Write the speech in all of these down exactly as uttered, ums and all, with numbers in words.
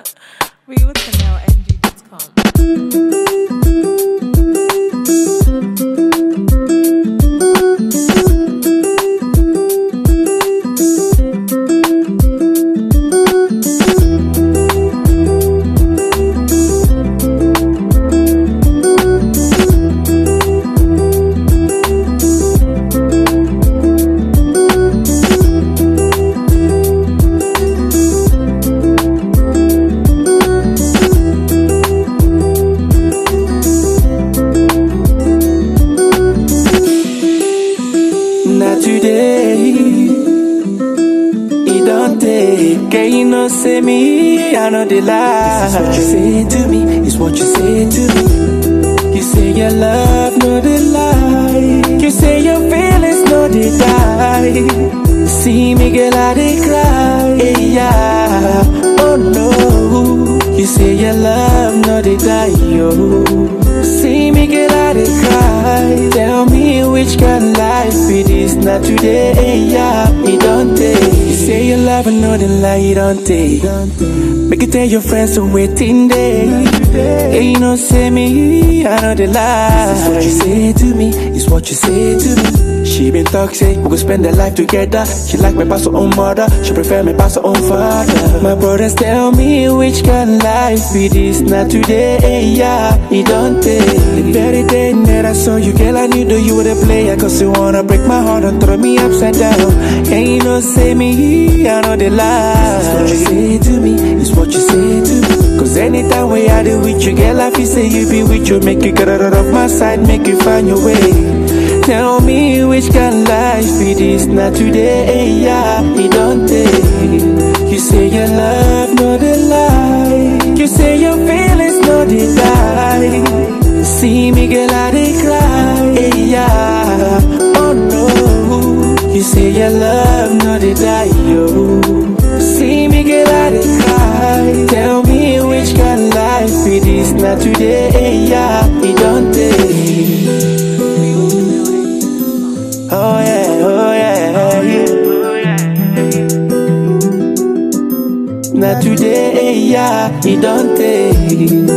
rio canal n g dot com. Girl, you know, say me, I know the lie. This is what you say to me, it's what you say to me. You say your love, no the lie. You say your feelings, no they die. See me, girl, I they cry, hey, yeah. Oh no, you say your love, no they die, yo. See me, girl, I they cry. Tell me which kind of life it is, not today, hey, yeah. It don't take. You say your love, I know the lie, it don't take. Make you tell your friends to waiting day. Hey, you know, say me, I know the lie. This is what you say to me, it's what you say to me. She been toxic, we could spend their life together. She like me past her own mother, she prefer me past her own father. My brothers tell me which kind of life it is, not today, hey, yeah. It don't take. The very day that I saw you, girl, I knew that you were the player. Cause you wanna break my heart and throw me upside down. Ain't no say me, I know the lie. It's what you say to me, it's what you say to me. Cause anytime we are there with you, girl, I feel say you be with you. Make you get out of my side, make you find your way. Tell me which kind of life it is, not today, hey, yeah. It don't take. You say your love, no the lie. You say your feelings, no they die. See me, girl, I they cry, hey, yeah. Oh no, you say your love, no they die, yo. See me, girl, I they cry. Tell me which kind of life it is, not today, hey, yeah. It don't take. Oh yeah, oh yeah, yeah. Not today, yeah, it don't take.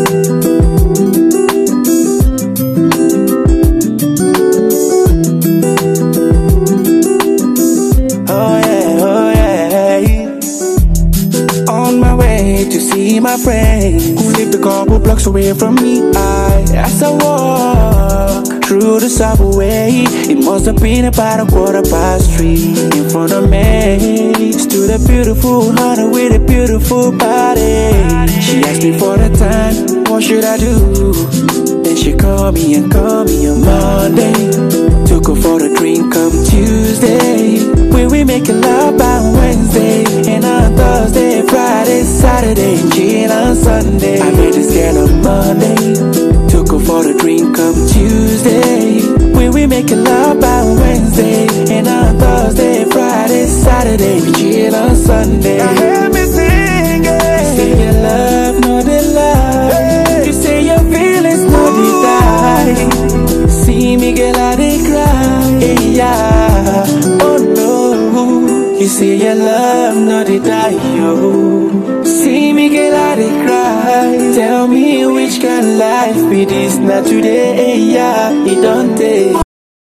Oh yeah, oh yeah. On my way to see my friend who lived a couple blocks away from me. I, as I walk through the subway, it must have been about a quarter past three. In front of me stood a beautiful honey with a beautiful body. She asked me for the time, what should I do? Then she called me and called me on Monday. Took her for the drink on Tuesday. When we make love on Wednesday. And on Thursday, Friday, Saturday, and chill on Sunday. I met this girl on Monday. Took her for the drink on Tuesday. When we make love on Wednesday. And on Thursday, Friday, Saturday, we chill on Sunday. I heard me sing it. You say your love, no the lie. You say your feelings, no the die. See me, girl, I they cry, hey, yeah. Oh no, you say your love, no they die, yo. See me, girl, I they cry. Tell me which kind of life it is, not today, hey, yeah.